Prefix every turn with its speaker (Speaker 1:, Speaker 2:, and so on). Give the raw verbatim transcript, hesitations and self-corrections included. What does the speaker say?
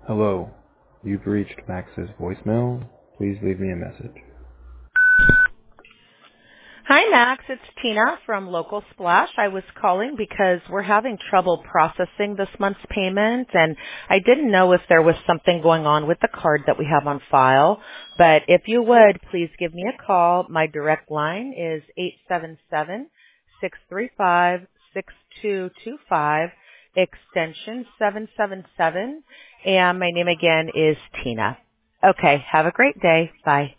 Speaker 1: Hello, you've reached Max's voicemail. Please leave me a message.
Speaker 2: Hi, Max. It's Tina from Local Splash. I was calling because we're having trouble processing this month's payment, and I didn't know if there was something going on with the card that we have on file. But if you would, please give me a call. My direct line is eight seven seven, six three five, six two two five, extension seven seven seven, and my name again is Tina. Okay, have a great day. Bye.